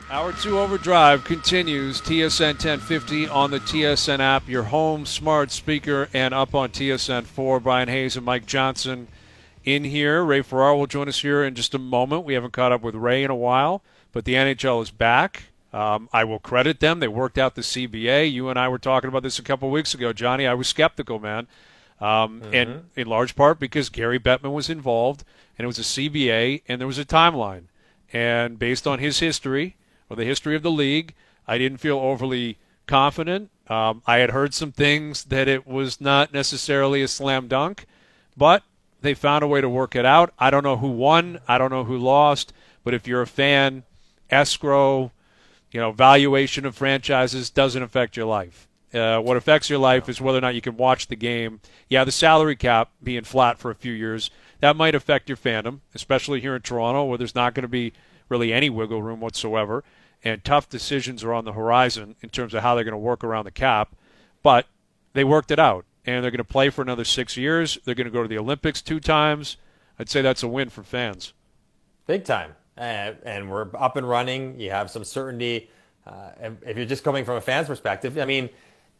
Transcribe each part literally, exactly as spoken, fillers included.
Hour two Overdrive continues. T S N ten fifty on the T S N app, your home smart speaker, and up on T S N four. Brian Hayes and Mike Johnson in here. Ray Ferraro will join us here in just a moment. We haven't caught up with Ray in a while, but the N H L is back. Um, I will credit them. They worked out the C B A. You and I were talking about this a couple weeks ago, Johnny. I was skeptical, man, um, mm-hmm. and in large part because Gary Bettman was involved, and it was a C B A, and there was a timeline. And based on his history, or the history of the league, I didn't feel overly confident. Um, I had heard some things that it was not necessarily a slam dunk, but they found a way to work it out. I don't know who won. I don't know who lost. But if you're a fan, escrow, you know, valuation of franchises doesn't affect your life. Uh, what affects your life is whether or not you can watch the game. Yeah, the salary cap being flat for a few years, that might affect your fandom, especially here in Toronto where there's not going to be really any wiggle room whatsoever, and tough decisions are on the horizon in terms of how they're going to work around the cap. But they worked it out, and they're going to play for another six years. They're going to go to the Olympics two times. I'd say that's a win for fans. Big time. Uh, and we're up and running. You have some certainty. Uh, if you're just coming from a fan's perspective, I mean,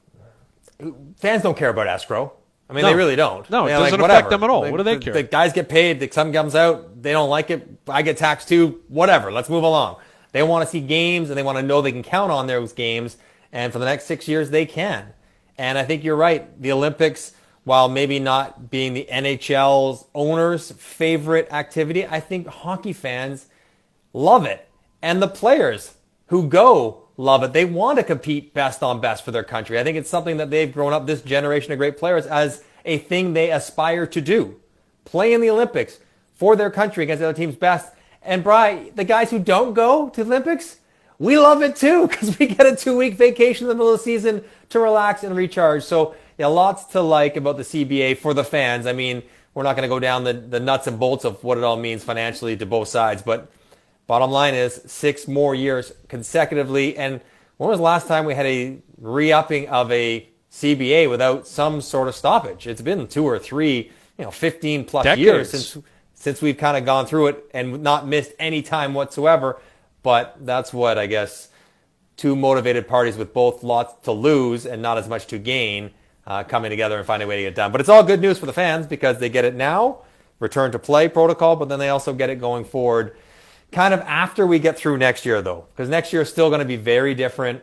fans don't care about escrow. I mean, no. They really don't. No, it They're doesn't like, affect whatever. them at all. The, what do they the, care? The guys get paid. The sun comes out. They don't like it. I get taxed too. Whatever. Let's move along. They want to see games, and they want to know they can count on those games. And for the next six years, they can. And I think you're right. The Olympics, while maybe not being the N H L's owners' favorite activity, I think hockey fans love it. And the players who go love it. They want to compete best on best for their country. I think it's something that they've grown up, this generation of great players, as a thing they aspire to do. Play in the Olympics for their country against the other team's best. And, Bri, the guys who don't go to the Olympics, we love it too because we get a two-week vacation in the middle of the season to relax and recharge. So, yeah, lots to like about the C B A for the fans. I mean, we're not going to go down the, the nuts and bolts of what it all means financially to both sides, but bottom line is six more years consecutively. And when was the last time we had a re-upping of a C B A without some sort of stoppage? It's been two or three, you know, fifteen plus Decades. years since since we've kind of gone through it and not missed any time whatsoever. But that's what, I guess, two motivated parties with both lots to lose and not as much to gain uh, coming together and finding a way to get it done. But it's all good news for the fans because they get it now, return to play protocol, but then they also get it going forward kind of after we get through next year, though, because next year is still going to be very different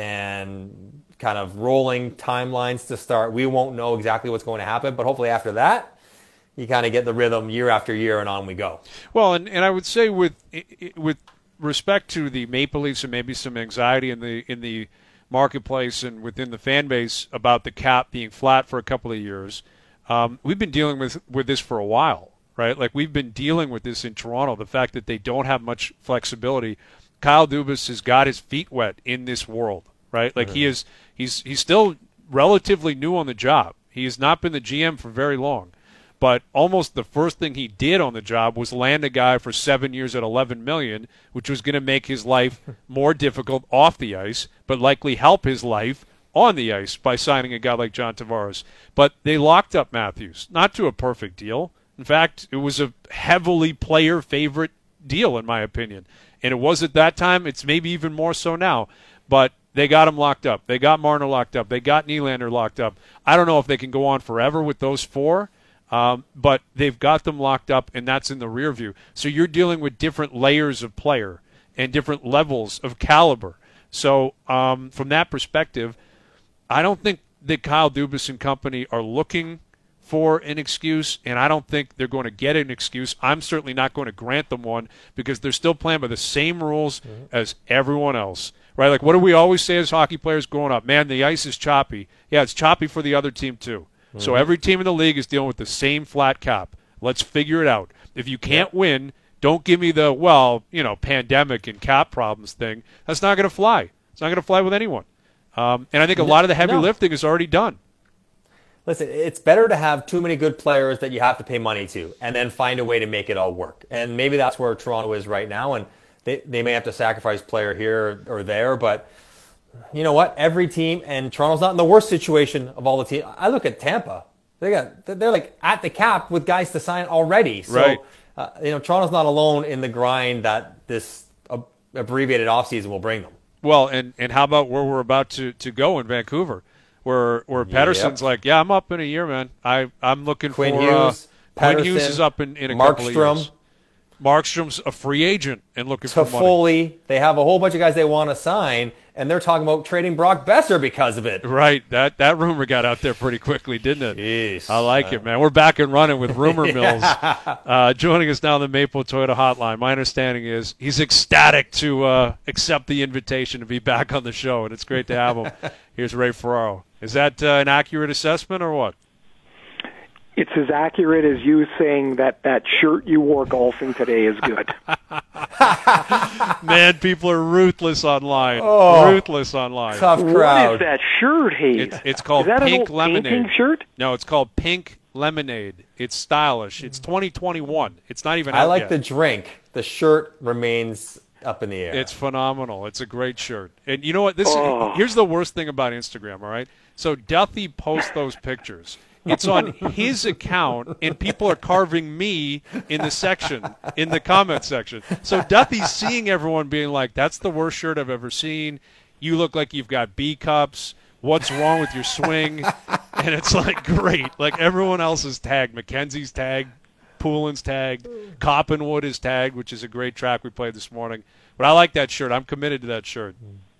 and kind of rolling timelines to start. We won't know exactly what's going to happen, but hopefully after that, you kind of get the rhythm year after year and on we go. Well, and, and I would say with with respect to the Maple Leafs and maybe some anxiety in the in the marketplace and within the fan base about the cap being flat for a couple of years, um, we've been dealing with, with this for a while. Right, like we've been dealing with this in Toronto, the fact that they don't have much flexibility. Kyle Dubas has got his feet wet in this world, right? Like mm-hmm. he is, he's he's still relatively new on the job. He has not been the G M for very long, but almost the first thing he did on the job was land a guy for seven years at eleven million dollars, which was going to make his life more difficult off the ice, but likely help his life on the ice by signing a guy like John Tavares. But they locked up Matthews, not to a perfect deal. In fact, it was a heavily player-favorite deal, in my opinion. And it was at that time. It's maybe even more so now. But they got him locked up. They got Marner locked up. They got Nylander locked up. I don't know if they can go on forever with those four, um, but they've got them locked up, and that's in the rear view. So you're dealing with different layers of player and different levels of caliber. So um, from that perspective, I don't think that Kyle Dubas and company are looking for an excuse, and I don't think they're going to get an excuse. I'm certainly not going to grant them one because they're still playing by the same rules mm-hmm. as everyone else, right? Like, what do we always say as hockey players growing up? Man, the ice is choppy. Yeah, it's choppy for the other team too. Mm-hmm. So every team in the league is dealing with the same flat cap. Let's figure it out. If you can't yeah. win, don't give me the, well, you know, pandemic and cap problems thing. That's not going to fly. It's not going to fly with anyone. Um, and I think a lot of the heavy no. lifting is already done. Listen, it's better to have too many good players that you have to pay money to and then find a way to make it all work. And maybe that's where Toronto is right now, and they, they may have to sacrifice a player here or there, but you know what? Every team, and Toronto's not in the worst situation of all the teams. I look at Tampa. They got, they're like at the cap with guys to sign already. So, right. uh, you know, Toronto's not alone in the grind that this uh, abbreviated offseason will bring them. Well, and, and how about where we're about to, to go in Vancouver, where where Pettersson's Yep. like, yeah, I'm up in a year, man. I I'm looking Quinn for Hughes, uh, Quinn Pettersson, Hughes is up in, in a couple of Markstrom. years. Markstrom's a free agent and looking for money. Toffoli. They have a whole bunch of guys they want to sign, and they're talking about trading Brock Besser because of it. Right, that that rumor got out there pretty quickly, didn't it? Jeez. I like it, man. We're back and running with rumor mills. Uh, joining us now on the Maple Toyota Hotline. My understanding is he's ecstatic to uh, accept the invitation to be back on the show, and it's great to have him. Here's Ray Ferraro. Is that uh, an accurate assessment or what? It's as accurate as you saying that that shirt you wore golfing today is good. Man, people are ruthless online. Oh, ruthless online. Tough crowd. What is that shirt, Hayes? It's, it's called is that Pink an old Lemonade. painting shirt? No, it's called Pink Lemonade. It's stylish. It's twenty twenty-one. It's not even out I like yet. the drink. The shirt remains up in the air. It's phenomenal. It's a great shirt. And you know what? This Oh. here's the worst thing about Instagram, all right? So Duthie posts those pictures. It's on his account, and people are carving me in the section, in the comment section. So Duthie's seeing everyone being like, that's the worst shirt I've ever seen. You look like you've got B cups. What's wrong with your swing? And it's like, great. Like everyone else is tagged. Mackenzie's tagged. Poulin's tagged. Coppenwood is tagged, which is a great track we played this morning. But I like that shirt. I'm committed to that shirt.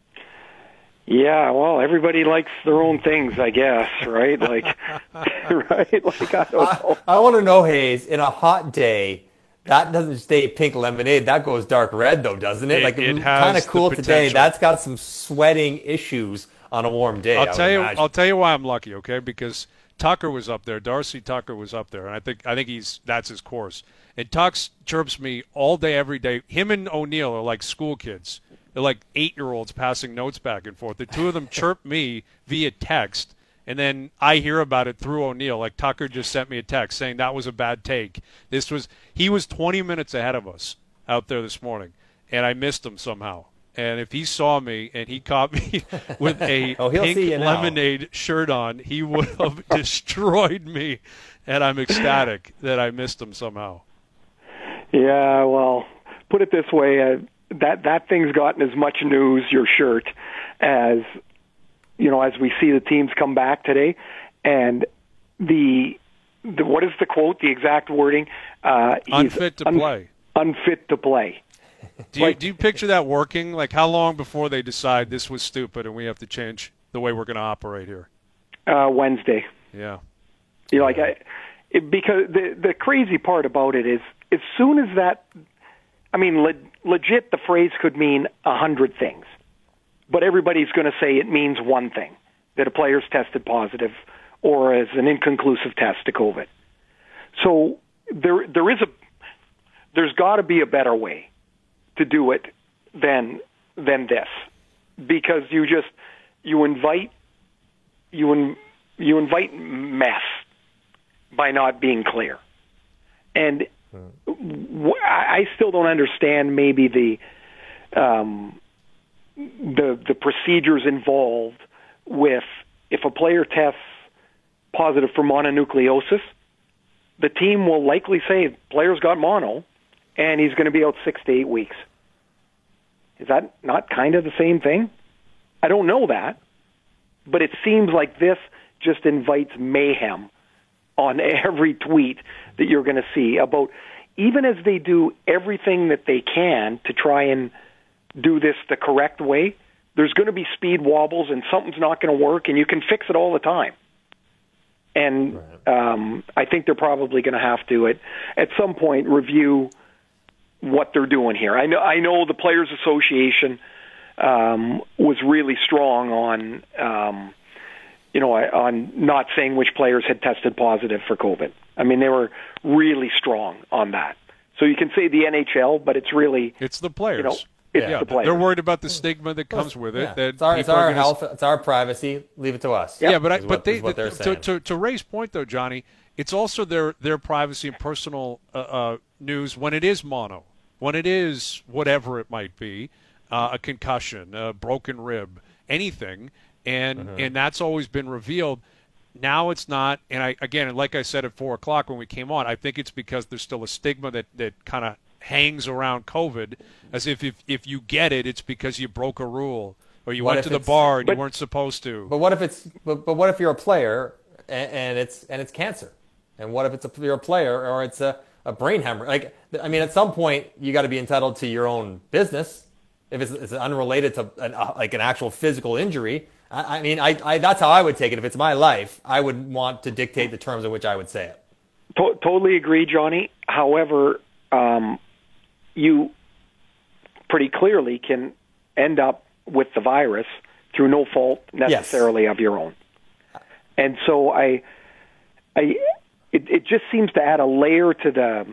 Yeah, well, everybody likes their own things, I guess, right? Like, right? Like, I don't know. I, I want to know, Hayes, in a hot day, that doesn't stay pink lemonade. That goes dark red, though, doesn't it? It- like, it has kind of the cool today. potential. That's got some sweating issues on a warm day. I I'll would tell you. imagine. I'll tell you why I'm lucky. Okay, because Tucker was up there. Darcy Tucker was up there, and I think I think he's that's his course. And Tux chirps me all day, every day. Him and O'Neill are like school kids. They're like eight-year-olds passing notes back and forth. The two of them chirp me via text, and then I hear about it through O'Neill. Like Tucker just sent me a text saying that was a bad take. This was he was twenty minutes ahead of us out there this morning, and I missed him somehow. And if he saw me and he caught me with a Oh, he'll pink see you now. lemonade shirt on, he would have destroyed me. And I'm ecstatic that I missed him somehow. Yeah, well, put it this way, uh, that that thing's gotten as much news, your shirt, as you know, as we see the teams come back today, and the, the what is the quote? The exact wording? Uh, he's Unfit to un- play. Unfit to play. Do you, Like- do you picture that working? Like how long before they decide this was stupid and we have to change the way we're going to operate here? Uh, Wednesday. Yeah. You know, like I, it, because the the crazy part about it is, as soon as that, I mean, le- legit, the phrase could mean a hundred things, but everybody's going to say it means one thing: that a player's tested positive or as an inconclusive test to COVID. So there there is a there's got to be a better way to do it than than this, because you just you invite you in, you invite mess by not being clear. And wh- I still don't understand maybe the um, the the procedures involved with if a player tests positive for mononucleosis, the team will likely say player's got mono and he's going to be out six to eight weeks. Is that not kind of the same thing? I don't know that, but it seems like this just invites mayhem on every tweet that you're going to see about, even as they do everything that they can to try and do this the correct way, there's going to be speed wobbles and something's not going to work, and you can fix it all the time. And um, I think they're probably going to have to, at, at some point, review what they're doing here. I know, I know the Players Association um, was really strong on, um, you know, on not saying which players had tested positive for COVID. I mean, they were really strong on that. So you can say the N H L, but it's really It's the players. you know, it's yeah, the players. they're worried about the stigma that comes with it. Yeah. That It's our, it's people are our gonna- health. It's our privacy. Leave it to us. Yeah, but I, is but what- they is what they're to, saying. to to Ray's point though, Johnny, it's also their their privacy and personal uh, uh, news when it is mono, when it is whatever it might be, uh, a concussion, a broken rib, anything, and Mm-hmm. and that's always been revealed. Now it's not, and I again, like I said at four o'clock when we came on, I think it's because there's still a stigma that that kind of hangs around COVID as if if, if you get it, it's because you broke a rule or you What went if to the it's- bar and but- you weren't supposed to. But what if it's but, but what if you're a player and, and it's and it's cancer? And what if it's a you're a player or it's a, a brain hemorrhage? Like I mean, at some point you got to be entitled to your own business. If it's, it's unrelated to an, uh, like an actual physical injury, I, I mean, I, I that's how I would take it. If it's my life, I would want to dictate the terms in which I would say it. To- totally agree, Johnny. However, um, you pretty clearly can end up with the virus through no fault necessarily Yes. of your own. And so I, I, it, it just seems to add a layer to the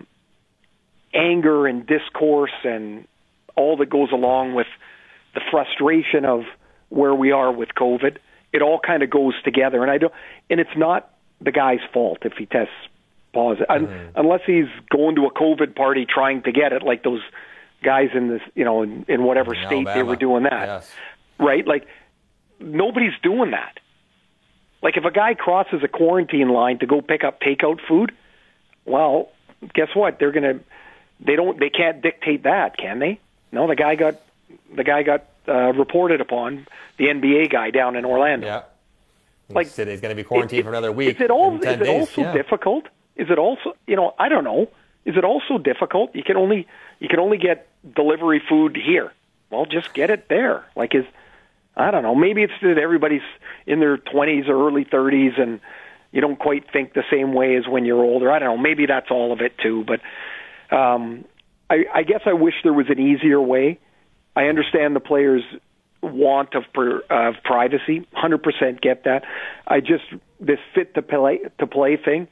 anger and discourse and all that goes along with the frustration of where we are with COVID. It all kind of goes together, and I don't. And it's not the guy's fault if he tests positive, mm-hmm. unless he's going to a COVID party trying to get it, like those guys in this, you know, in, in whatever in state Alabama. they were doing that, Yes. right? Like nobody's doing that. Like if a guy crosses a quarantine line to go pick up takeout food, well, guess what? They're gonna. They don't. They can't dictate that, can they? No, the guy got the guy got uh, reported upon, the N B A guy down in Orlando. Yeah. Like said he's going to be quarantined it, for another week. Is it all? in Is ten it days. also Yeah. difficult? Is it also? You know, I don't know. Is it also difficult? You can only you can only get delivery food here. Well, just get it there. Like is I don't know. Maybe it's that everybody's in their twenties or early thirties, and you don't quite think the same way as when you're older. I don't know. Maybe that's all of it too. But um, I, I guess I wish there was an easier way. I understand the players' want of per, of privacy. one hundred percent get that. I just this fit to play to play thing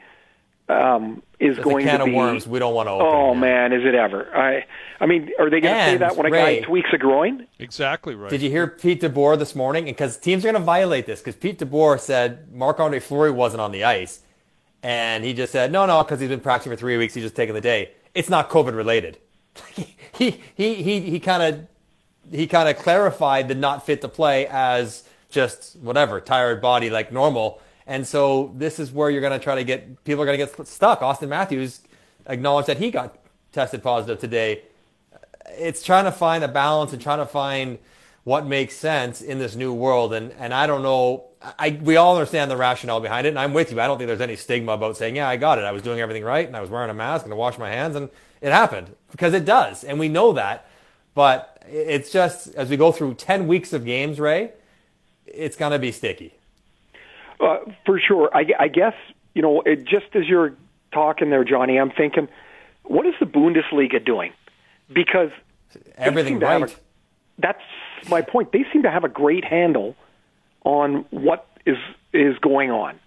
um, is It's going a can to be. of worms we don't want to open. Oh yeah. man, is it ever? I I mean, are they going to say And, that when a Ray, guy tweaks a groin? Exactly right. Did you hear Pete DeBoer this morning? Because teams are going to violate this. Because Pete DeBoer said Marc-Andre Fleury wasn't on the ice, and he just said no, no, because he's been practicing for three weeks. He's just taking the day. It's not COVID related. he he he he kind of he kind of clarified the not fit to play as just whatever, tired body like normal. And so this is where you're going to try to get people are going to get stuck. Austin Matthews acknowledged that he got tested positive today. It's trying to find a balance and trying to find what makes sense in this new world. And and I don't know. I we all understand the rationale behind it, and I'm with you. I don't think there's any stigma about saying, yeah, I got it. I was doing everything right, and I was wearing a mask, and I washed my hands, and it happened. Because it does, and we know that. But it's just, as we go through ten weeks of games, Ray, it's going to be sticky. Uh, for sure. I, I guess, you know, it, just as you're talking there, Johnny, I'm thinking, what is the Bundesliga doing? Because Everything seem to have right. a- that's my point. They seem to have a great handle on what is is going on.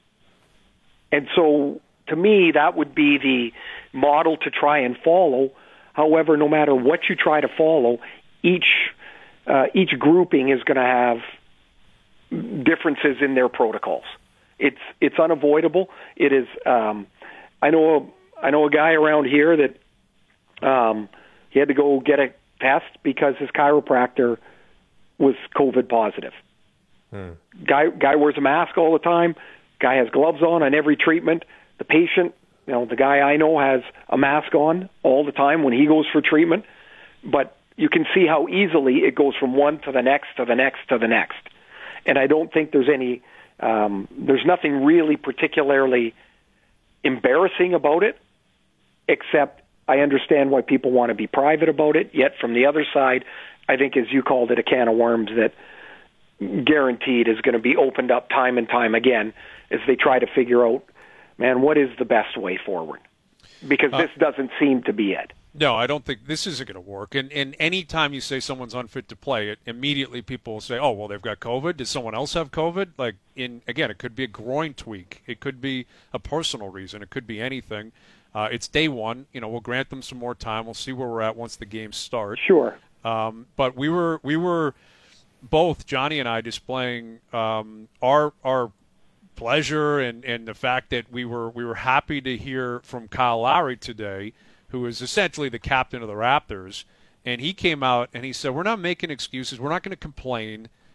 And so, to me, that would be the model to try and follow. However, no matter what you try to follow, each uh, each grouping is going to have differences in their protocols. It's it's unavoidable. It is. Um, I know. A, I know a guy around here that um, he had to go get a test because his chiropractor was COVID positive. Hmm. Guy guy wears a mask all the time. Guy has gloves on on every treatment. The patient, you know, the guy I know has a mask on all the time when he goes for treatment. But you can see how easily it goes from one to the next to the next to the next. And I don't think there's any, um, there's nothing really particularly embarrassing about it, except I understand why people want to be private about it. Yet from the other side, I think, as you called it, a can of worms that guaranteed is going to be opened up time and time again as they try to figure out, man, what is the best way forward? Because this uh, doesn't seem to be it. No, I don't think this isn't going to work. And and any time you say someone's unfit to play, it immediately people will say, "Oh, well, they've got COVID. Does someone else have COVID?" Like in again, it could be a groin tweak, it could be a personal reason, it could be anything. Uh, it's day one. You know, we'll grant them some more time. We'll see where we're at once the games start. Sure. Um, but we were we were both Johnny and I displaying um, our our pleasure and, and the fact that we were we were happy to hear from Kyle Lowry today, who is essentially the captain of the Raptors, and he came out and he said, we're not making excuses, we're not going to complain,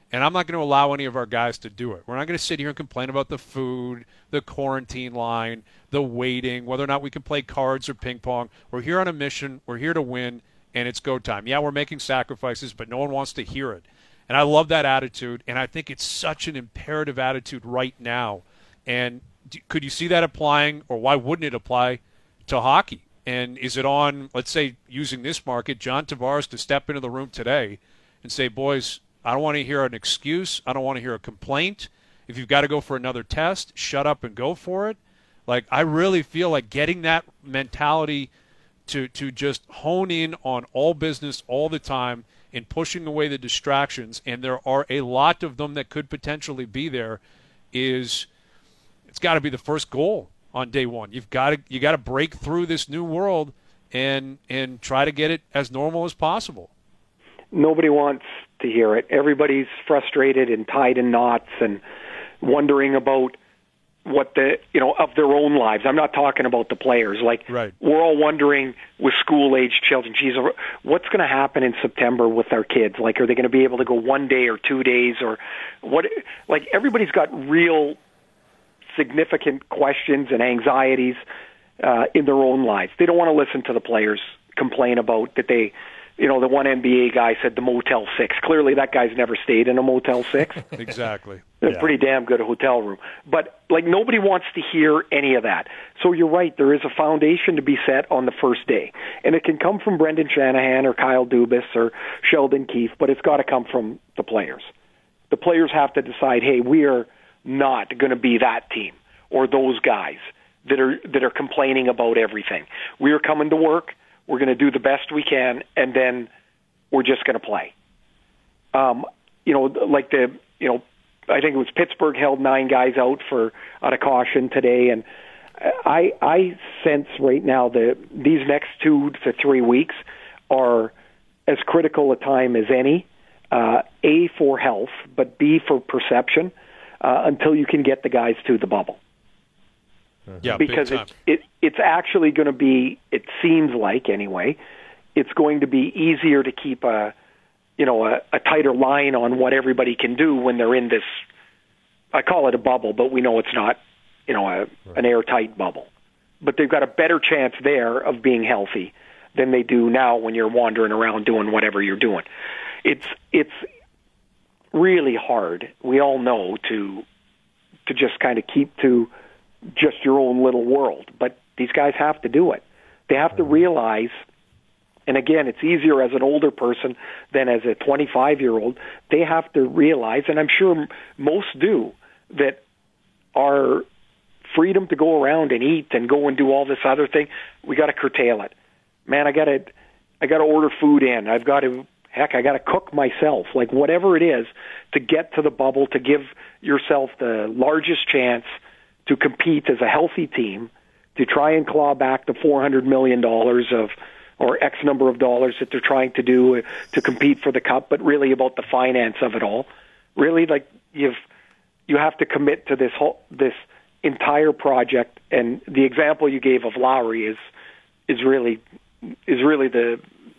And I'm not going to allow any of our guys to do it. We're not going to sit here and complain about the food, the quarantine line, the waiting, whether or not we can play cards or ping pong. We're here on a mission. We're here to win, and it's go time. Yeah, we're making sacrifices, but no one wants to hear it. And I love that attitude, and I think it's such an imperative attitude right now. And do, could you see that applying, or why wouldn't it apply to hockey? And is it on, let's say, using this market, John Tavares to step into the room today and say, boys, I don't want to hear an excuse. I don't want to hear a complaint. If you've got to go for another test, shut up and go for it. Like, I really feel like getting that mentality to to just hone in on all business all the time and pushing away the distractions, and there are a lot of them that could potentially be there, is it's got to be the first goal on day one. You've got to you got to break through this new world and and try to get it as normal as possible. Nobody wants to hear it. Everybody's frustrated and tied in knots and wondering about what the, you know, of their own lives. I'm not talking about the players. Like, right. We're all wondering with school-age children, geez, what's going to happen in September with our kids? Like, are they going to be able to go one day or two days or what? Like, everybody's got real significant questions and anxieties uh, in their own lives. They don't want to listen to the players complain about that they, you know, the one N B A guy said the Motel six. Clearly that guy's never stayed in a Motel six. Exactly. It's yeah. a pretty damn good hotel room. But, like, nobody wants to hear any of that. So you're right, there is a foundation to be set on the first day. And it can come from Brendan Shanahan or Kyle Dubas or Sheldon Keefe, but it's got to come from the players. The players have to decide, hey, we are not going to be that team or those guys that are that are complaining about everything. We are coming to work. We're going to do the best we can, and then we're just going to play. Um, you know, like the, you know, I think it was Pittsburgh held nine guys out for out of caution today, and I I sense right now that these next two to three weeks are as critical a time as any. Uh, A, for health, but B, for perception, uh, until you can get the guys to the bubble. Yeah, because it, it it's actually going to be, it seems like anyway, it's going to be easier to keep a, you know, a, a tighter line on what everybody can do when they're in this, I call it a bubble, but we know it's not, you know, a, right. an airtight bubble. But they've got a better chance there of being healthy than they do now when you're wandering around doing whatever you're doing. It's it's really hard, we all know, to to just kind of keep to just your own little world. But these guys have to do it. They have to realize, and again, it's easier as an older person than as a twenty-five-year-old, they have to realize, and I'm sure most do, that our freedom to go around and eat and go and do all this other thing, we got to curtail it. Man, I got to I got to order food in. I've got to, heck, I got to cook myself. Like, whatever it is to get to the bubble, to give yourself the largest chance to compete as a healthy team, to try and claw back the four hundred million dollars of, or X number of dollars that they're trying to do to compete for the cup, but really about the finance of it all. Really, like, you've, you have to commit to this whole, this entire project, and the example you gave of Lowry is, is really, is really the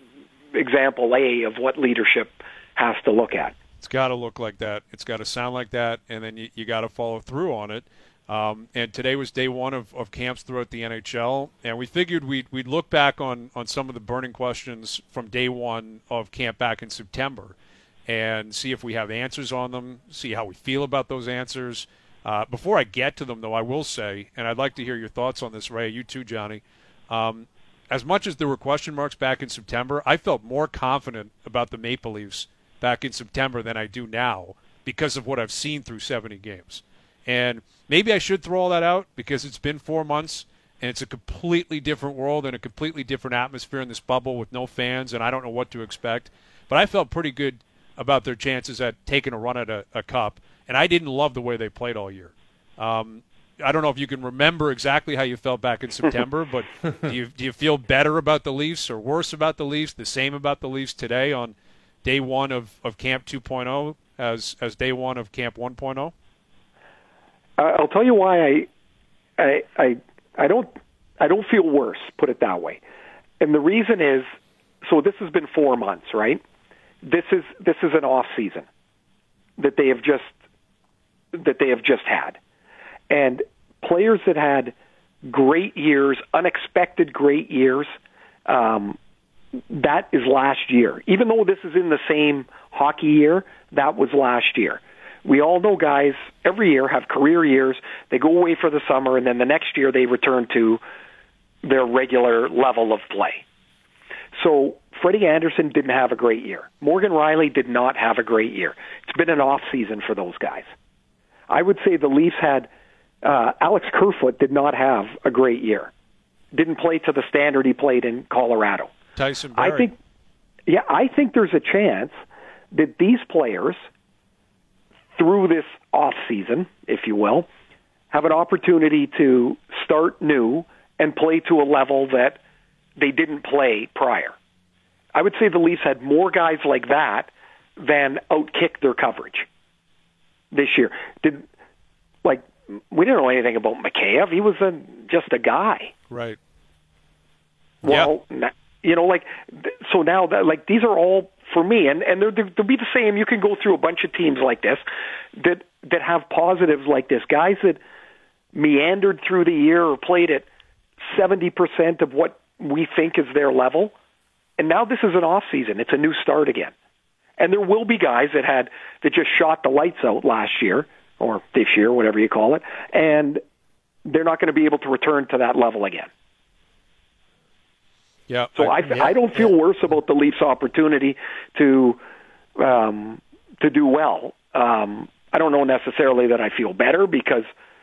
example A of what leadership has to look at. It's got to look like that. It's got to sound like that, and then you, you got to follow through on it. Um, and today was day one of, of camps throughout the N H L, and we figured we'd, we'd look back on, on some of the burning questions from day one of camp back in September and see if we have answers on them, see how we feel about those answers. Uh, before I get to them, though, I will say, and I'd like to hear your thoughts on this, Ray, you too, Johnny, um, as much as there were question marks back in September, I felt more confident about the Maple Leafs back in September than I do now because of what I've seen through seventy games. And maybe I should throw all that out because it's been four months and it's a completely different world and a completely different atmosphere in this bubble with no fans, and I don't know what to expect. But I felt pretty good about their chances at taking a run at a, a cup, and I didn't love the way they played all year. Um, I don't know if you can remember exactly how you felt back in September, but do you, do you feel better about the Leafs or worse about the Leafs, the same about the Leafs today on day one of, of Camp two point oh as, as day one of Camp one point oh? I'll tell you why I, I, I, I don't, I don't feel worse. Put it that way, and the reason is, so this has been four months, right? This is this is an off season. that they have just that they have just had. And players that had great years, unexpected great years, um, that is last year. Even though this is in the same hockey year, that was last year. We all know guys every year have career years. They go away for the summer, and then the next year they return to their regular level of play. So Freddie Anderson didn't have a great year. Morgan Rielly did not have a great year. It's been an off season for those guys. I would say the Leafs had uh, Alex Kerfoot did not have a great year. Didn't play to the standard he played in Colorado. Tyson Barrie. I think, yeah, I think there's a chance that these players, through this off season, if you will, have an opportunity to start new and play to a level that they didn't play prior. I would say the Leafs had more guys like that than outkick their coverage this year. Did like we didn't know anything about Mikheyev. He was a, just a guy. Right. Well, yeah. you know, like so now that like these are all for me, and and they'll, they'll be the same. You can go through a bunch of teams like this that that have positives like this. Guys that meandered through the year or played at seventy percent of what we think is their level, and now this is an off season. It's a new start again. And there will be guys that had that just shot the lights out last year or this year, whatever you call it, and they're not going to be able to return to that level again. Yeah. So I, yeah, I don't feel yeah. worse about the Leafs' opportunity to um, to do well. Um, I don't know necessarily that I feel better because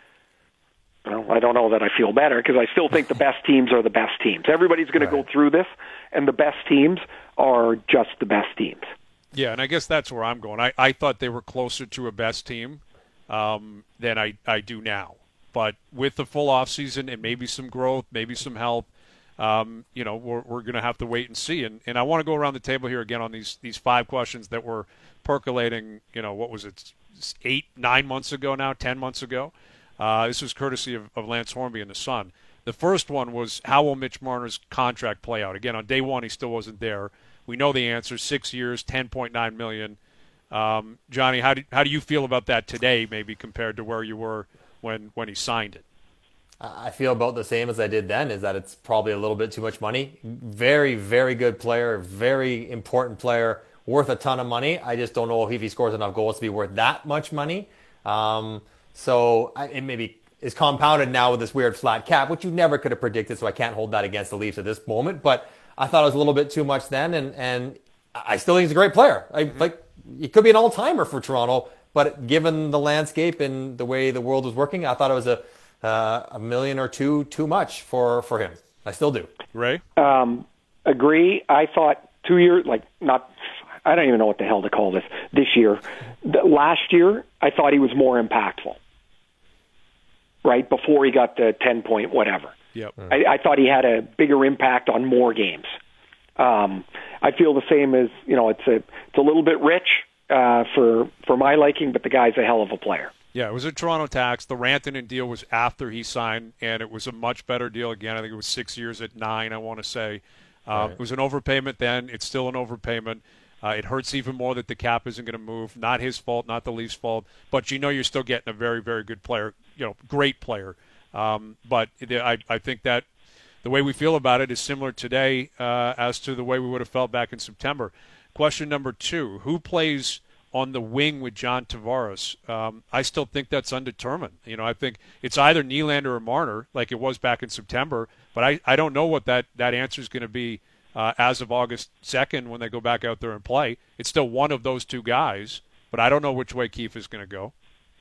well, I don't know that I feel better because I still think the best teams are the best teams. Everybody's going Right. to go through this, and the best teams are just the best teams. Yeah, and I guess that's where I'm going. I, I thought they were closer to a best team um, than I, I do now. But with the full offseason and maybe some growth, maybe some help, um, you know, we're, we're going to have to wait and see. And, and I want to go around the table here again on these, these five questions that were percolating, you know, what was it, eight, nine months ago now, ten months ago. Uh, this was courtesy of, of Lance Hornby and the Sun. The first one was, how will Mitch Marner's contract play out? Again, on day one, he still wasn't there. We know the answer: six years, ten point nine million. Um, Johnny, how do how do you feel about that today, maybe compared to where you were when when he signed it? I feel about the same as I did then. Is that it's probably a little bit too much money. Very, very good player, very important player, worth a ton of money. I just don't know if he scores enough goals to be worth that much money. Um, so I, it maybe is compounded now with this weird flat cap, which you never could have predicted. So I can't hold that against the Leafs at this moment, but I thought it was a little bit too much then, and, and I still think he's a great player. I, mm-hmm. Like he could be an all-timer for Toronto, but given the landscape and the way the world was working, I thought it was a uh, a million or two too much for, for him. I still do. Ray? Um, agree. I thought two years, like not, I don't even know what the hell to call this, this year. The, last year, I thought he was more impactful, right, before he got the ten point whatever. Yep. I, I thought he had a bigger impact on more games. Um, I feel the same as, you know, it's a it's a little bit rich uh, for for my liking, but the guy's a hell of a player. Yeah, it was a Toronto tax. The Rantanen deal was after he signed, and it was a much better deal. Again, I think it was six years at nine, I want to say. Um, right. It was an overpayment then. It's still an overpayment. Uh, it hurts even more that the cap isn't going to move. Not his fault, not the Leafs' fault. But you know you're still getting a very, very good player, you know, great player. Um, but I, I think that the way we feel about it is similar today uh, as to the way we would have felt back in September. Question number two, who plays on the wing with John Tavares? Um, I still think that's undetermined. You know, I think it's either Nylander or Marner, like it was back in September, but I, I don't know what that, that answer is going to be uh, as of August second when they go back out there and play. It's still one of those two guys, but I don't know which way Keefe is going to go.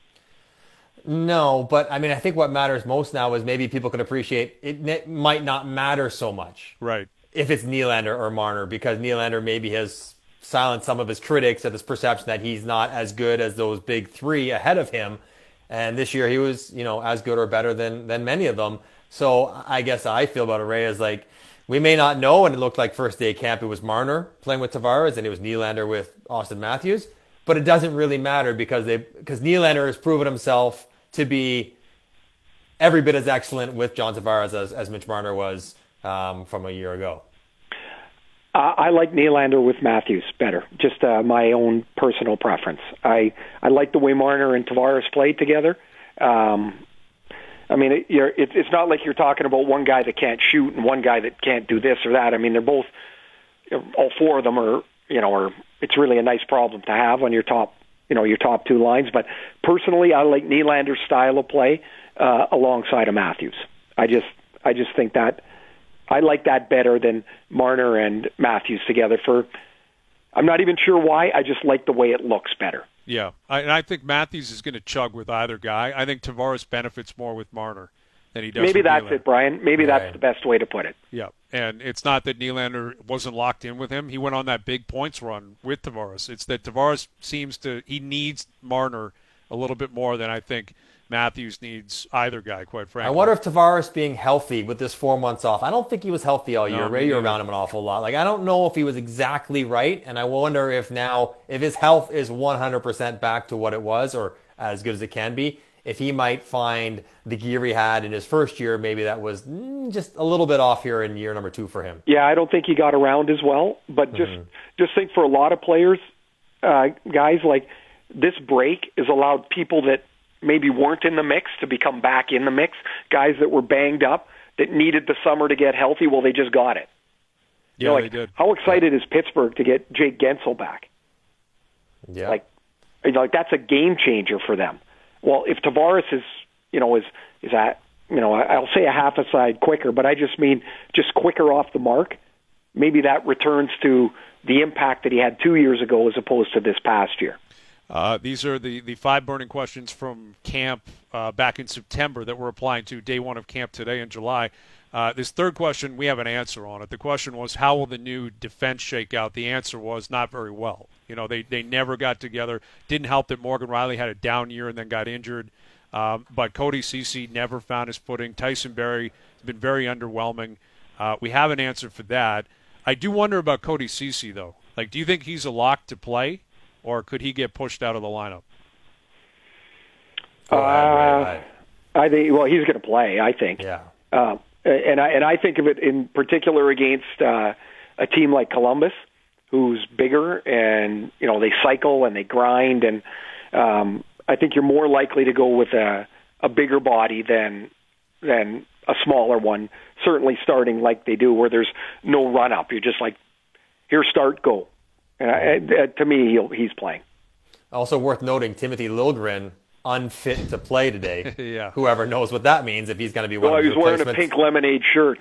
No, but I mean, I think what matters most now is maybe people can appreciate it, it might not matter so much. Right. If it's Nylander or Marner, because Nylander maybe has silenced some of his critics of this perception that he's not as good as those big three ahead of him. And this year he was, you know, as good or better than, than many of them. So I guess I feel about Ray is like, we may not know, and it looked like first day camp it was Marner playing with Tavares and it was Nylander with Austin Matthews. But it doesn't really matter because they because Nylander has proven himself to be every bit as excellent with John Tavares as, as Mitch Marner was um, from a year ago. Uh, I like Nylander with Matthews better. Just uh, my own personal preference. I I like the way Marner and Tavares played together. Um, I mean, it, you're, it, it's not like you're talking about one guy that can't shoot and one guy that can't do this or that. I mean, they're both, all four of them are, you know, are. It's really a nice problem to have on your top, you know, your top two lines. But personally, I like Nylander's style of play uh, alongside of Matthews. I just, I just think that. I like that better than Marner and Matthews together. For I'm not even sure why. I just like the way it looks better. Yeah, I, and I think Matthews is going to chug with either guy. I think Tavares benefits more with Marner than he does Maybe with that's Nylander. it, Brian. Maybe Right. that's the best way to put it. Yeah, and it's not that Nylander wasn't locked in with him. He went on that big points run with Tavares. It's that Tavares seems to – he needs Marner a little bit more than I think Matthews needs either guy, quite frankly. I wonder if Tavares being healthy with this four months off. I don't think he was healthy all year. No, Ray, you're neither. around him an awful lot. Like, I don't know if he was exactly right, and I wonder if now, if his health is one hundred percent back to what it was, or as good as it can be, if he might find the gear he had in his first year, maybe that was mm, just a little bit off here in year number two for him. Yeah, I don't think he got around as well. But just mm-hmm. just think for a lot of players, uh, guys, like this break has allowed people that maybe weren't in the mix to become back in the mix. Guys that were banged up, that needed the summer to get healthy, well, they just got it. Yeah, you know, like, they did. How excited is Pittsburgh to get Jake Gensel back? Yeah. Like, you know, like that's a game changer for them. Well, if Tavares is, you know, is is at, you know, I'll say a half a side quicker, but I just mean just quicker off the mark, maybe that returns to the impact that he had two years ago as opposed to this past year. Uh, these are the, the five burning questions from camp uh, back in September that we're applying to day one of camp today in July. Uh, this third question, we have an answer on it. The question was, how will the new defense shake out? The answer was not very well. You know, they, they never got together. Didn't help that Morgan Riley had a down year and then got injured. Um, but Cody Ceci never found his footing. Tyson Barrie has been very underwhelming. Uh, we have an answer for that. I do wonder about Cody Ceci, though. Like, do you think he's a lock to play? Or could he get pushed out of the lineup? Go ahead, Ray, Ray. I think. Well, he's going to play. I think. Yeah. Uh, and I and I think of it in particular against uh, a team like Columbus, who's bigger and you know they cycle and they grind, and um, I think you're more likely to go with a a bigger body than than a smaller one. Certainly, starting like they do, where there's no run up. You're just like, here, start, go. And uh, to me, he'll, he's playing. Also worth noting, Timothy Liljegren unfit to play today. Yeah. Whoever knows what that means if he's going to be one well, of he his was wearing a replacements. pink lemonade shirt.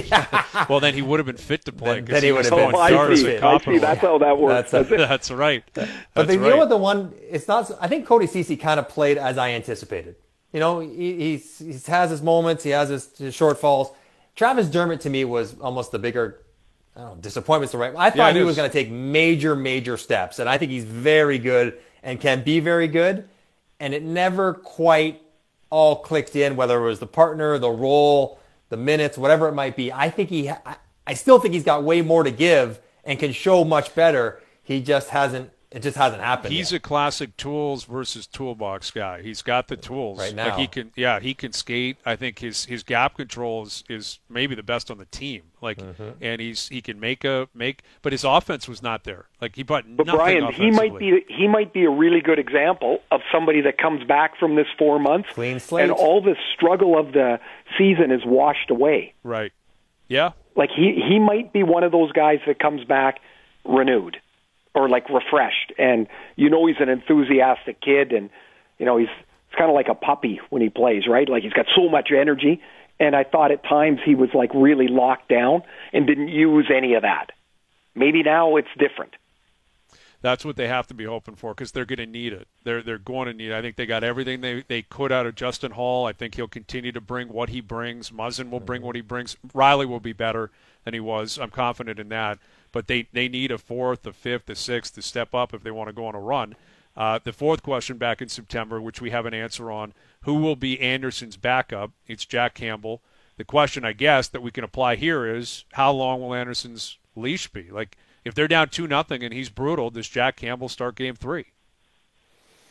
Well, then he would have been fit to play. Then- 'cause then he would was have been throwing Oh, I darts see. at I see. Copperwood. That's how that works. That's That's, it. That's right. That's But the, you right. know what? The one, it's not. I think Cody Ceci kind of played as I anticipated. You know, he he's, he has his moments, he has his, his shortfalls. Travis Dermott to me was almost the bigger I don't know, disappointment's the right. I Yeah, thought it he was is. going to take major, major steps, and I think he's very good and can be very good. And it never quite all clicked in, whether it was the partner, the role, the minutes, whatever it might be. I think he, I, I still think he's got way more to give and can show much better. He just hasn't. It just hasn't happened. He's yet. a classic tools versus toolbox guy. He's got the tools. Right now. Like he can, yeah, he can skate. I think his, his gap control is, is maybe the best on the team. Like, Mm-hmm. and he's he can make a make, but his offense was not there. Like he brought But nothing Brian, he might offensively. be he might be a really good example of somebody that comes back from this four months, Clean slate. and all the struggle of the season is washed away. right. Yeah, Like he he might be one of those guys that comes back renewed or like refreshed, and you know he's an enthusiastic kid, and you know he's it's kind of like a puppy when he plays, right? Like he's got so much energy, and I thought at times he was like really locked down and didn't use any of that. Maybe now it's different. that's what they have to be hoping for because they're going to need it. They're they're going to need it. I think they got everything they, they could out of Justin Hall. I think he'll continue to bring what he brings. Muzzin will bring what he brings. Riley will be better than he was. I'm confident in that. But they, they need a fourth, a fifth, a sixth to step up if they want to go on a run. Uh, the fourth question back in September, which we have an answer on, who will be Anderson's backup? It's Jack Campbell. The question, I guess, that we can apply here is how long will Anderson's leash be? Like, if they're down two nothing and he's brutal, does Jack Campbell start game three?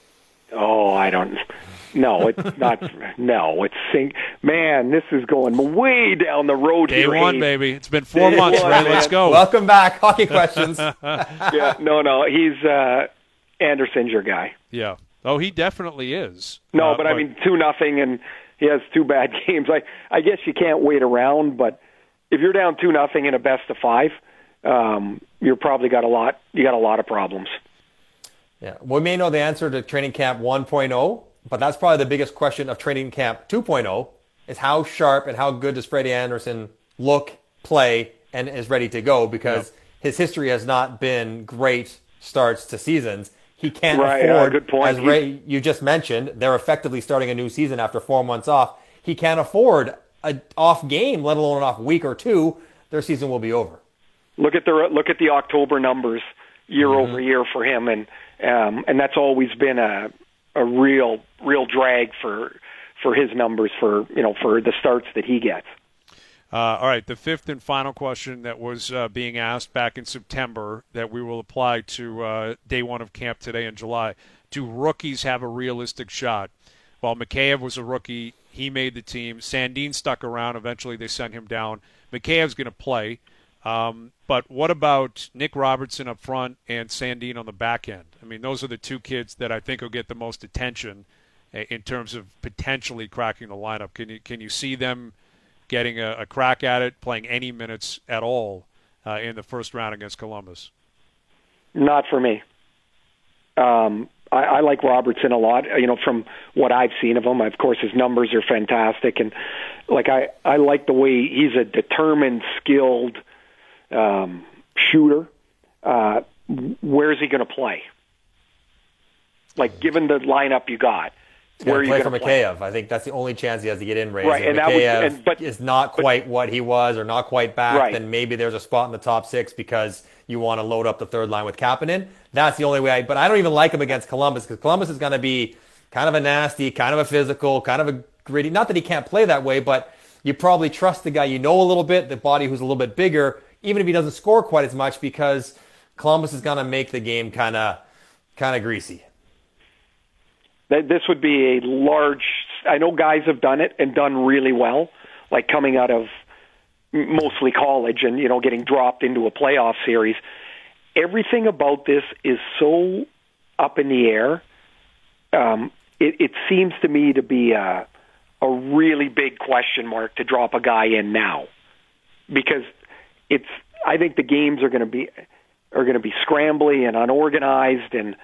Oh, I don't. No, it's not. No, it's sing. Man, this is going way down the road Day here. one, Hayes. baby. It's been four Day months, one, Ray. man. Let's go. Welcome back. Hockey questions. Yeah, no, no. He's uh, Anderson's your guy. Yeah. Oh, he definitely is. No, Uh, but I mean two nothing, and he has two bad games. I I guess you can't wait around, but if you're down two nothing in a best of five, um, you're probably got a lot. You got a lot of problems. Yeah, we may know the answer to training camp one point oh, but that's probably the biggest question of training camp two point oh is how sharp and how good does Freddie Anderson look, play, and is ready to go, because Yep. his history has not been great starts to seasons. He can't Right, yeah, afford, good point. as Ray, you just mentioned, they're effectively starting a new season after four months off. He can't afford an off game, let alone an off week or two. Their season will be over. Look at the look at the October numbers year Mm-hmm. over year for him, and um, and that's always been a a real real drag for for his numbers for you know for the starts that he gets. Uh, all right, the fifth and final question that was uh, being asked back in September that we will apply to uh, day one of camp today in July. Do rookies have a realistic shot? While Mikheyev was a rookie, he made the team. Sandin stuck around. Eventually they sent him down. Mikheyev's going to play. Um, but what about Nick Robertson up front and Sandin on the back end? I mean, those are the two kids that I think will get the most attention in terms of potentially cracking the lineup. Can you, can you see them getting a, a crack at it, playing any minutes at all uh, in the first round against Columbus? Not for me. Um, I, I like Robertson a lot. You know, from what I've seen of him, of course, his numbers are fantastic, and like I, I like the way he's a determined, skilled um, shooter. Uh, where is he going to play? Like, given the lineup you got, where are you play going for to play? Mikheyev. I think that's the only chance he has to get in. Ray. Right, If and that would- Mikheyev and- but- is not but- quite what he was, or not quite back, Right. then maybe there's a spot in the top six because you want to load up the third line with Kapanen. That's the only way. I, but I don't even like him against Columbus, because Columbus is going to be kind of a nasty, kind of a physical, kind of a gritty. Not that he can't play that way, but you probably trust the guy you know a little bit, the body who's a little bit bigger, even if he doesn't score quite as much, because Columbus is going to make the game kind of kind of greasy. That this would be a large. I know guys have done it and done really well, like coming out of m- mostly college and you know getting dropped into a playoff series. Everything about this is so up in the air. Um, it, it seems to me to be a, a really big question mark to drop a guy in now, because it's. I think the games are going to be are going to be scrambly and unorganized and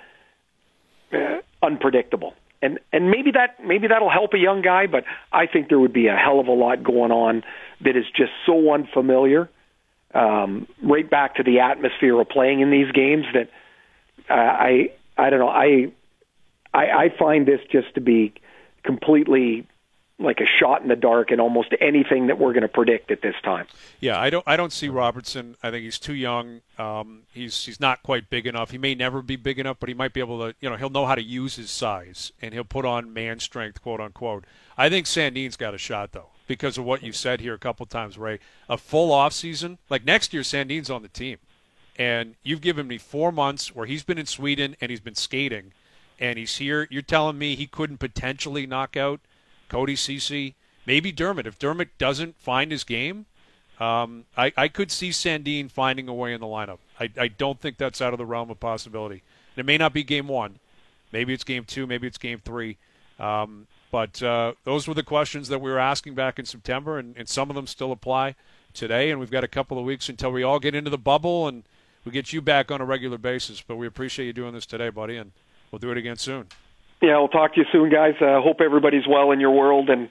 uh, unpredictable. And and maybe that maybe that'll help a young guy, but I think there would be a hell of a lot going on that is just so unfamiliar. Um, right back to the atmosphere of playing in these games that uh, I I don't know I, I I find this just to be completely like a shot in the dark in almost anything that we're going to predict at this time. Yeah, I don't. I don't see Robertson. I think he's too young. Um, he's he's not quite big enough. He may never be big enough, but he might be able to. You know, he'll know how to use his size, and he'll put on man strength, quote unquote. I think Sandin's got a shot though, because of what you said here a couple times, Ray. A full off season, like next year, Sandin's on the team, and you've given me four months where he's been in Sweden and he's been skating, and he's here. You're telling me he couldn't potentially knock out Cody Ceci, maybe Dermott. If Dermott doesn't find his game, um, I, I could see Sandin finding a way in the lineup. I, I don't think that's out of the realm of possibility. And it may not be game one. Maybe it's game two. Maybe it's game three. Um, but uh, those were the questions that we were asking back in September, and, and some of them still apply today. And we've got a couple of weeks until we all get into the bubble and we get you back on a regular basis. But we appreciate you doing this today, buddy, and we'll do it again soon. Yeah, we'll talk to you soon, guys. Uh, hope everybody's well in your world, and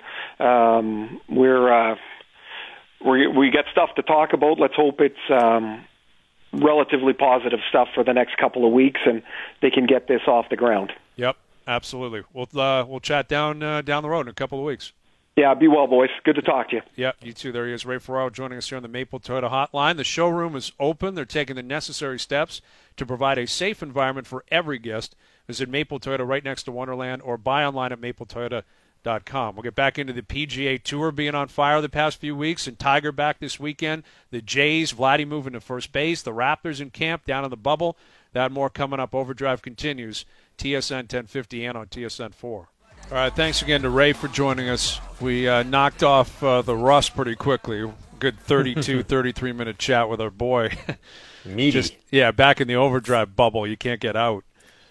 um, we're uh, we we got stuff to talk about. Let's hope it's um, relatively positive stuff for the next couple of weeks, and they can get this off the ground. Yep, absolutely. We'll uh, we'll chat down uh, down the road in a couple of weeks. Yeah, be well, boys. Good to talk to you. Yeah, you too. There he is, Ray Ferraro, joining us here on the Maple Toyota Hotline. The showroom is open. They're taking the necessary steps to provide a safe environment for every guest. Visit Maple Toyota right next to Wonderland, or buy online at maple toyota dot com. We'll get back into the P G A Tour being on fire the past few weeks, and Tiger back this weekend. The Jays, Vladdy moving to first base. The Raptors in camp down in the bubble. That and more coming up. Overdrive continues. T S N ten fifty and on T S N four. All right, thanks again to Ray for joining us. We uh, knocked off uh, the rust pretty quickly. Good thirty-two, thirty-three minute chat with our boy. Meaty. Just, yeah, back in the overdrive bubble. You can't get out.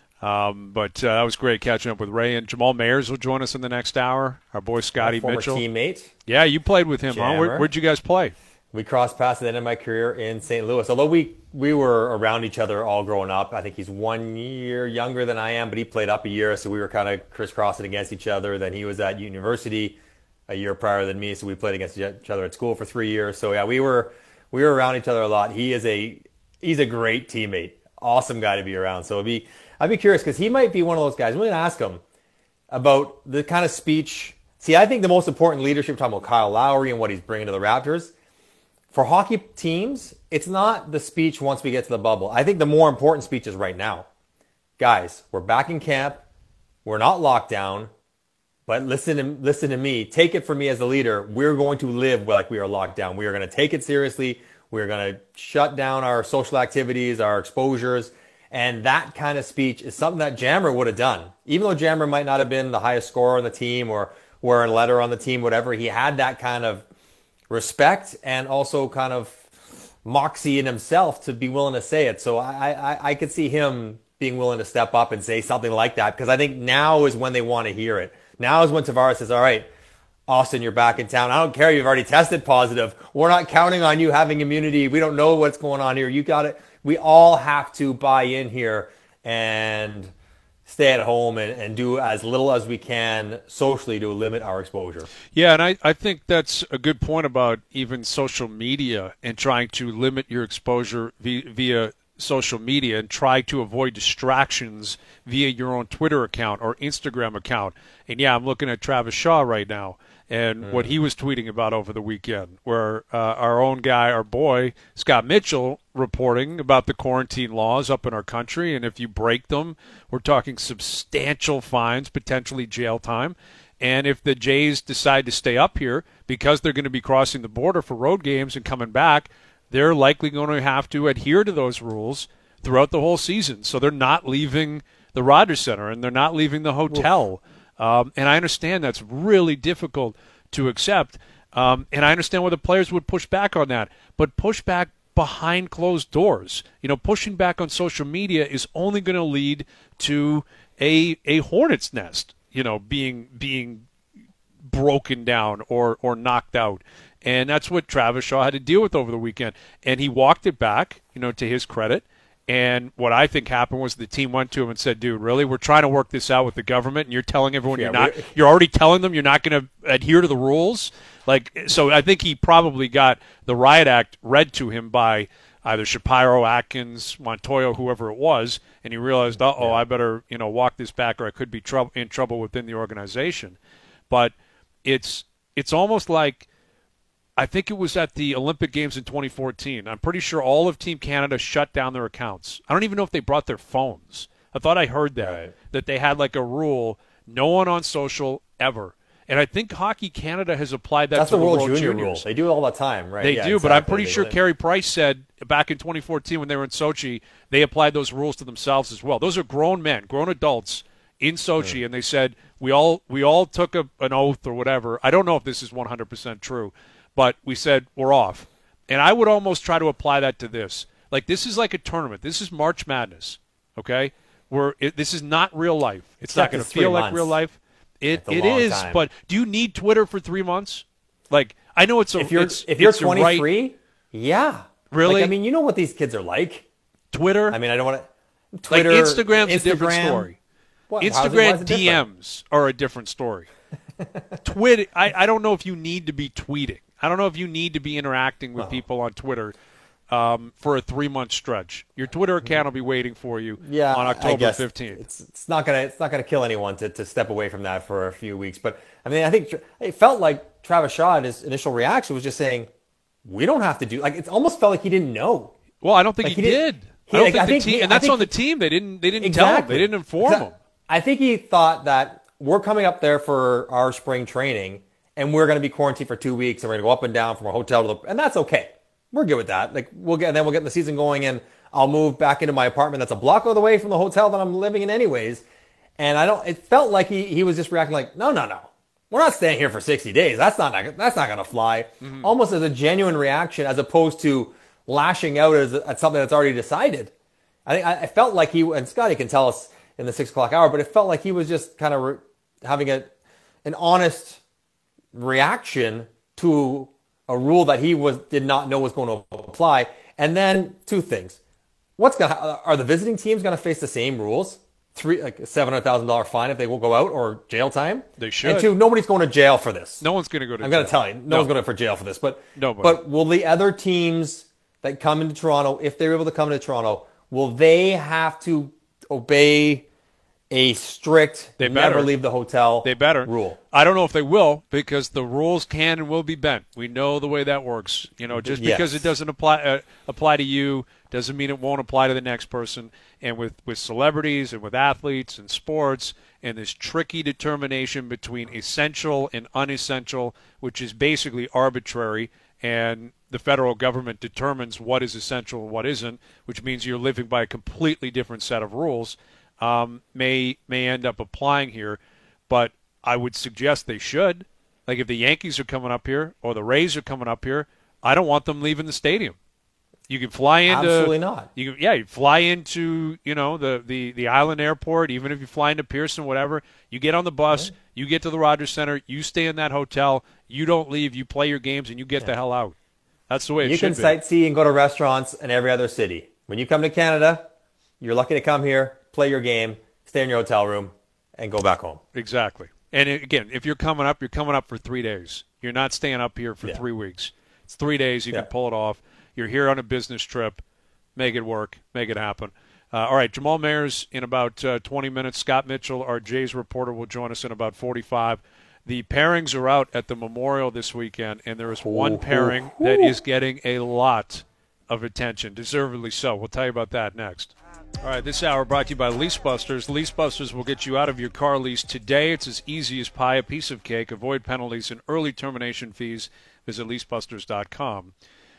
Um, but uh, that was great catching up with Ray. And Jamal Mayers will join us in the next hour. Our boy Scotty former Mitchell. teammate. Yeah, you played with him, huh? Where, where'd you guys play? We crossed paths at the end of my career in Saint Louis. Although we, we were around each other all growing up. I think he's one year younger than I am, but he played up a year, so we were kind of crisscrossing against each other. Then he was at university a year prior than me, so we played against each other at school for three years. So yeah, we were we were around each other a lot. He is a he's a great teammate, awesome guy to be around. So it'd be I'd be curious because he might be one of those guys. I'm going to ask him about the kind of speech. See, I think the most important leadership, talking about Kyle Lowry and what he's bringing to the Raptors. For hockey teams, it's not the speech once we get to the bubble. I think the more important speech is right now. Guys, we're back in camp. We're not locked down. But listen to, listen to me. Take it from me as a leader. We're going to live like we are locked down. We are going to take it seriously. We're going to shut down our social activities, our exposures. And that kind of speech is something that Jammer would have done. Even though Jammer might not have been the highest scorer on the team or wearing letter on the team, whatever, he had that kind of respect and also kind of moxie in himself to be willing to say it. So I, I, I could see him being willing to step up and say something like that because I think now is when they want to hear it. Now is when Tavares says, all right, Austin, you're back in town. I don't care. You've already tested positive. We're not counting on you having immunity. We don't know what's going on here. You got it. We all have to buy in here and stay at home and, and do as little as we can socially to limit our exposure. Yeah, and I, I think that's a good point about even social media and trying to limit your exposure via, via social media and try to avoid distractions via your own Twitter account or Instagram account. And yeah, I'm looking at Travis Shaw right now and mm. what he was tweeting about over the weekend, where uh, our own guy, our boy, Scott Mitchell, reporting about the quarantine laws up in our country. And if you break them, we're talking substantial fines, potentially jail time. And if the Jays decide to stay up here because they're going to be crossing the border for road games and coming back, they're likely going to have to adhere to those rules throughout the whole season. So they're not leaving the Rogers Center and they're not leaving the hotel. Um, and I understand that's really difficult to accept. Um, and I understand why the players would push back on that. But push back behind closed doors. You know, pushing back on social media is only going to lead to a a hornet's nest, you know, being being broken down or, or knocked out. And that's what Travis Shaw had to deal with over the weekend. And he walked it back, you know, to his credit. And what I think happened was the team went to him and said, dude, really? We're trying to work this out with the government, and you're telling everyone yeah, you're not – you're already telling them you're not going to adhere to the rules? Like, so I think he probably got the riot act read to him by either Shapiro, Atkins, Montoya, whoever it was, and he realized, uh-oh, yeah. I better, you know, walk this back or I could be trou- in trouble within the organization. But it's it's almost like – I think it was at the Olympic Games in twenty fourteen. I'm pretty sure all of Team Canada shut down their accounts. I don't even know if they brought their phones. I thought I heard that, right. that they had like a rule, no one on social ever. And I think Hockey Canada has applied that That's to the, the World, World Junior Juniors. Rule. They do it all the time, right? They yeah, do, exactly. but I'm pretty they sure went. Carey Price said back in twenty fourteen when they were in Sochi, they applied those rules to themselves as well. Those are grown men, grown adults in Sochi, mm. and they said we all we all took a, an oath or whatever. I don't know if this is one hundred percent true. But we said, we're off. And I would almost try to apply that to this. Like, this is like a tournament. This is March Madness, okay? Where it, this is not real life. It's not going to feel like real life. It It is, time. But do you need Twitter for three months? Like, I know it's a If you're, it's, if you're it's twenty-three, right, yeah. Really? Like, I mean, you know what these kids are like. Twitter? I mean, I don't want to... Twitter, like, Instagram's Instagram, a different story. What? Instagram D Ms are a different story. Twitter, I, I don't know if you need to be tweeting. I don't know if you need to be interacting with oh. people on Twitter um, for a three-month stretch. Your Twitter account will be waiting for you yeah, on October fifteenth. It's, it's not gonna it's not gonna kill anyone to, to step away from that for a few weeks. But I mean, I think it felt like Travis Shaw in his initial reaction was just saying, "We don't have to do." Like, it almost felt like he didn't know. Well, I don't think like he, he did. He, I don't like, think I the think team, he, and that's think on the he, team. They didn't. They didn't exactly. tell him. They didn't inform him. I think he thought that we're coming up there for our spring training. And we're going to be quarantined for two weeks, and we're going to go up and down from our hotel to the, and that's okay. We're good with that. Like, we'll get, and then we'll get the season going, and I'll move back into my apartment that's a block of the way from the hotel that I'm living in anyways, And I don't. It felt like he, he was just reacting like, no, no, no, we're not staying here for sixty days. That's not that's not going to fly. Mm-hmm. Almost as a genuine reaction, as opposed to lashing out as, at something that's already decided. I think I, I felt like he, and Scotty can tell us in the six o'clock hour, but it felt like he was just kind of re, having a an honest reaction to a rule that he was did not know was going to apply. And then two things: what's going are the visiting teams going to face the same rules? Three like a seven hundred thousand dollar fine if they will go out, or jail time. They should. And two, nobody's going to jail for this. No one's going to go to. I'm jail. going to tell you, no, no. one's going to for jail for this. But Nobody. But will the other teams that come into Toronto, if they're able to come into Toronto, will they have to obey a strict they never better. leave the hotel they better. rule? I don't know if they will, because the rules can and will be bent. We know the way that works. You know, just yes. because it doesn't apply uh, apply to you doesn't mean it won't apply to the next person. And with, with celebrities and with athletes and sports and this tricky determination between essential and unessential, which is basically arbitrary, and the federal government determines what is essential and what isn't, which means you're living by a completely different set of rules, um, may may end up applying here. But I would suggest they should. Like if the Yankees are coming up here or the Rays are coming up here, I don't want them leaving the stadium. You can fly into absolutely not. You can, yeah, you fly into you know the, the, the island airport. Even if you fly into Pearson, whatever, you get on the bus, yeah. you get to the Rogers Center, you stay in that hotel, you don't leave, you play your games, and you get yeah. the hell out. That's the way it you should be. You can sightsee and go to restaurants in every other city. When you come to Canada, you're lucky to come here, play your game, stay in your hotel room, and go back home. Exactly. And again, if you're coming up, you're coming up for three days. You're not staying up here for yeah. three weeks. It's three days. You yeah. can pull it off. You're here on a business trip. Make it work. Make it happen. Uh, all right, Jamal Mayers in about uh, twenty minutes. Scott Mitchell, our Jays reporter, will join us in about forty-five. The pairings are out at the Memorial this weekend, and there is one pairing that is getting a lot of attention, deservedly so. We'll tell you about that next. All right, this hour brought to you by Lease Busters. Lease Busters will get you out of your car lease today. It's as easy as pie, a piece of cake. Avoid penalties and early termination fees. Visit lease busters dot com.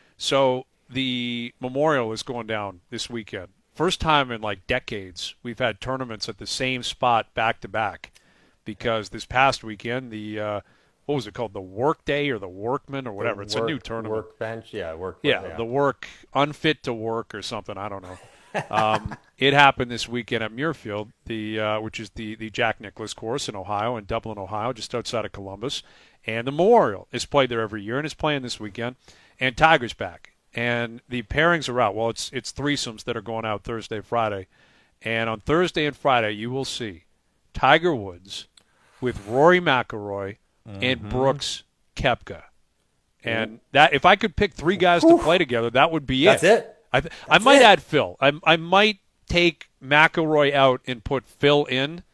So the Memorial is going down this weekend. First time in like decades we've had tournaments at the same spot back to back, because this past weekend the uh, what was it called, the Work Day or the Workman or whatever? The it's work, a new tournament. Workbench, yeah, work. Yeah, yeah, the Work Unfit to Work or something. I don't know. um, it happened this weekend at Muirfield, the uh, which is the the Jack Nicklaus course in Ohio, in Dublin, Ohio, just outside of Columbus. And the Memorial is played there every year, and it's playing this weekend. And Tiger's back. And the pairings are out. Well, it's it's threesomes that are going out Thursday, Friday. And on Thursday and Friday, you will see Tiger Woods with Rory McIlroy mm-hmm. and Brooks Koepka. And that, if I could pick three guys Oof. to play together, that would be That's it. That's it. I, That's I might it. add Phil. I, I might take McIlroy out and put Phil in.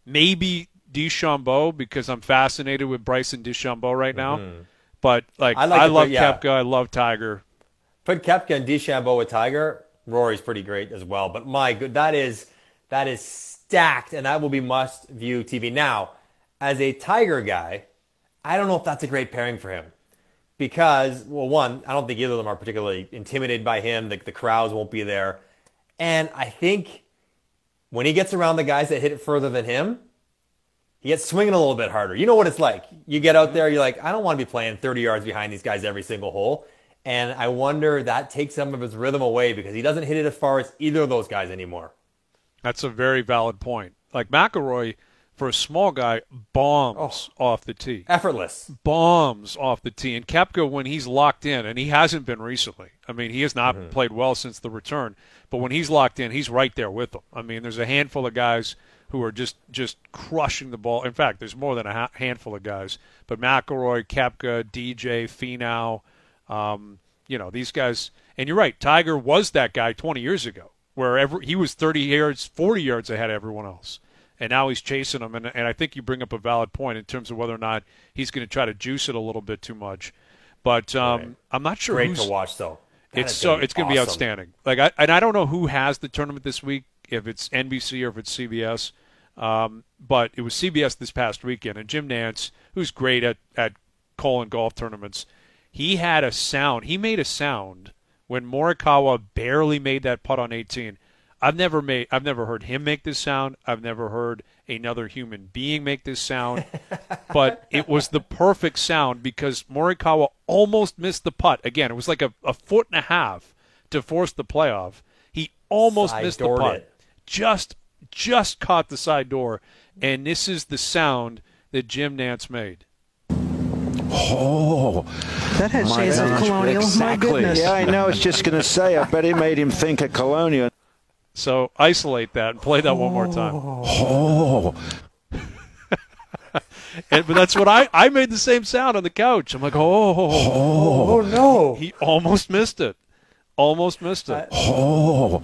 Maybe DeChambeau, because I'm fascinated with Bryson DeChambeau right now. Mm-hmm. But like, I, like I love put, yeah. Koepka. I love Tiger. Put Koepka and DeChambeau with Tiger. Rory's pretty great as well. But my good, that is that is stacked, and that will be must-view T V. Now, as a Tiger guy, I don't know if that's a great pairing for him. Because, well, one, I don't think either of them are particularly intimidated by him. The, the crowds won't be there. And I think when he gets around the guys that hit it further than him, he gets swinging a little bit harder. You know what it's like. You get out there, you're like, I don't want to be playing thirty yards behind these guys every single hole. And I wonder that takes some of his rhythm away, because he doesn't hit it as far as either of those guys anymore. That's a very valid point. Like McIlroy, for a small guy, bombs oh, off the tee. Effortless. Bombs off the tee. And Koepka, when he's locked in, and he hasn't been recently. I mean, he has not mm-hmm. played well since the return. But when he's locked in, he's right there with them. I mean, there's a handful of guys who are just, just crushing the ball. In fact, there's more than a ha- handful of guys. But McIlroy, Koepka, D J, Finau, um, you know, these guys. And you're right, Tiger was that guy twenty years ago, where every, he was thirty yards, forty yards ahead of everyone else. And now he's chasing them. And, and I think you bring up a valid point in terms of whether or not he's going to try to juice it a little bit too much. But um, right. I'm not sure. Great who's, to watch, though. That it's so it's going to awesome. be outstanding. Like, I, and I don't know who has the tournament this week, if it's N B C or if it's C B S. Um, but it was C B S this past weekend, and Jim Nantz, who's great at, at Colin golf tournaments, he had a sound. He made a sound when Morikawa barely made that putt on eighteen. I've never made I've never heard him make this sound. I've never heard another human being make this sound. But it was the perfect sound because Morikawa almost missed the putt. Again, it was like a, a foot and a half to force the playoff. He almost Side missed the doored putt. it. Just just caught the side door. And this is the sound that Jim Nantz made. Oh, That had my shades of gosh, Colonial. exactly. My goodness. Yeah, I know. I was just going to say, I bet it made him think of Colonial. So isolate that and play that one more time. Oh, And, but that's what I, I made the same sound on the couch. I'm like, oh, Oh, no. he almost missed it. Almost missed it. oh.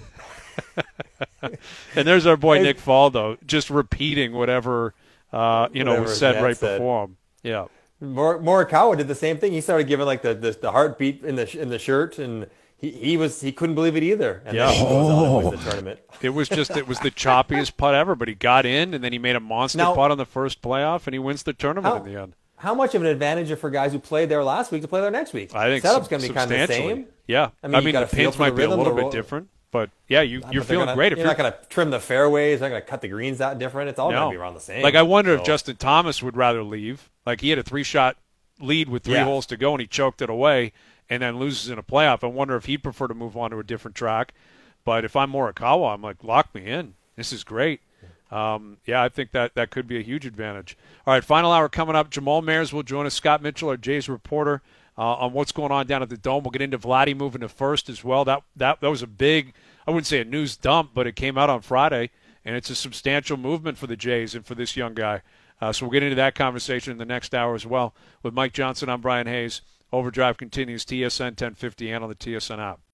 And there's our boy Nick Faldo just repeating whatever, uh, you know, Whatever was said Nat right said. before him. Yeah. Mor- Morikawa did the same thing. He started giving like the, the, the heartbeat in the in the shirt, and he, he was he couldn't believe it either. And Yeah. then he goes on and wins the tournament. It was just, it was the choppiest putt ever, but he got in, and then he made a monster Now- putt on the first playoff, and he wins the tournament How, in the end. how much of an advantage is for guys who played there last week to play there next week? I think setup's sub- going to be kind of the substantially. same. Yeah. I mean, you the gotta feel pins for the might be a rhythm, little the bit ro- different, but yeah, you, But you're they're feeling gonna- great. If you're, you're not going to trim the fairways. They're not going to cut the greens out different. It's all going to be around the same. Like, I wonder if So- Justin Thomas would rather leave. Like, he had a three-shot lead with three Yeah. holes to go, and he choked it away and then loses in a playoff. I wonder if he'd prefer to move on to a different track. But if I'm Morikawa, I'm like, lock me in. This is great. Um, yeah, I think that, that could be a huge advantage. All right, final hour coming up. Jamal Mayers will join us. Scott Mitchell, our Jays reporter, uh, on what's going on down at the Dome. We'll get into Vladdy moving to first as well. That, that, that was a big, I wouldn't say a news dump, but it came out on Friday, and it's a substantial movement for the Jays and for this young guy. Uh, so we'll get into that conversation in the next hour as well. With Mike Johnson, I'm Brian Hayes. Overdrive continues, T S N ten fifty and on the T S N app.